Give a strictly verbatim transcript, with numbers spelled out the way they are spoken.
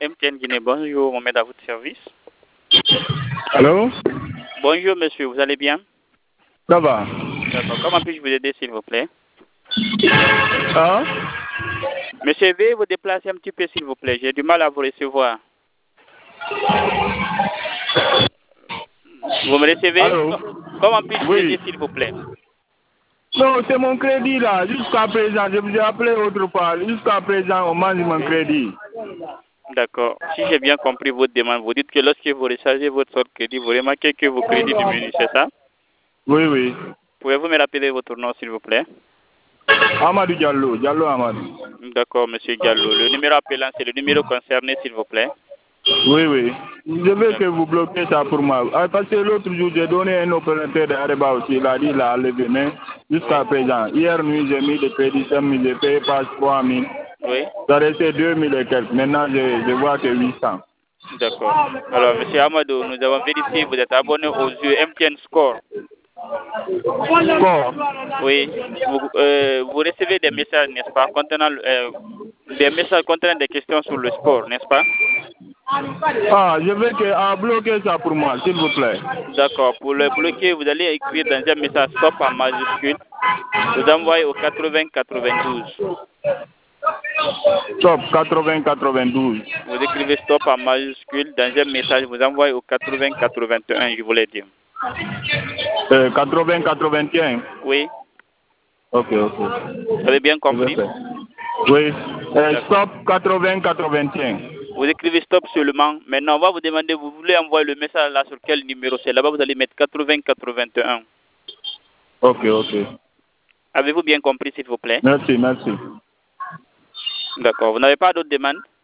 M T N Guinée, bonjour, on met à votre service. Allô? Bonjour monsieur, vous allez bien? Ça va. D'accord, comment puis-je vous aider s'il vous plaît? Ah? Monsieur, veuillez vous déplacer un petit peu s'il vous plaît, j'ai du mal à vous recevoir. Vous me recevez? Allô? Comment puis-je vous Oui. aider s'il vous plaît? Non, c'est mon crédit là. Jusqu'à présent, je vous ai appelé autrefois. Jusqu'à présent, on mange mon crédit. D'accord. Si j'ai bien compris votre demande, vous dites que lorsque vous rechargez votre crédit, vous remarquez que vos crédits diminuent, c'est ça? Oui, oui. Pouvez-vous me rappeler votre nom s'il vous plaît? Amadou Diallo. Diallo Amadou. D'accord, monsieur Diallo. Le numéro appelant, c'est le numéro concerné s'il vous plaît? Oui, oui. Je veux que vous bloquez ça pour moi. Ah, parce que l'autre jour, j'ai donné un opérateur d'Areba aussi. Il a dit qu'il a levé, mais jusqu'à Oui. présent. Hier nuit, j'ai mis des crédits cinq mille, j'ai payé pas trois mille. Oui. Ça restait deux mille et quelques. Maintenant, je, je vois que huit cents. D'accord. Alors, monsieur Amadou, nous avons vérifié, vous êtes abonné aux yeux M T N Score. Score. Oui. Vous, euh, vous recevez des messages, n'est-ce pas, contenant euh, des messages contenant des questions sur le sport, n'est-ce pas? Ah, je veux que ah, bloquer ça pour moi, s'il vous plaît. D'accord. Pour le bloquer, vous allez écrire dans un message stop en majuscule. Vous envoyez au quatre-vingts quatre-vingt-douze. Stop, quatre-vingts quatre-vingt-douze. Vous écrivez stop en majuscule dans un message. Vous envoyez au quatre-vingts quatre-vingt-un, je voulais dire. Euh, quatre-vingts quatre-vingt-un. Oui. Ok, ok. Vous avez bien compris? Oui. Euh, stop quatre-vingts quatre-vingt-un. Vous écrivez stop seulement. Maintenant, on va vous demander, vous voulez envoyer le message là sur quel numéro? C'est là-bas, vous allez mettre quatre-vingts quatre-vingt-un. Ok, ok. Avez-vous bien compris, s'il vous plaît? Merci, merci. D'accord. Vous n'avez pas d'autres demandes?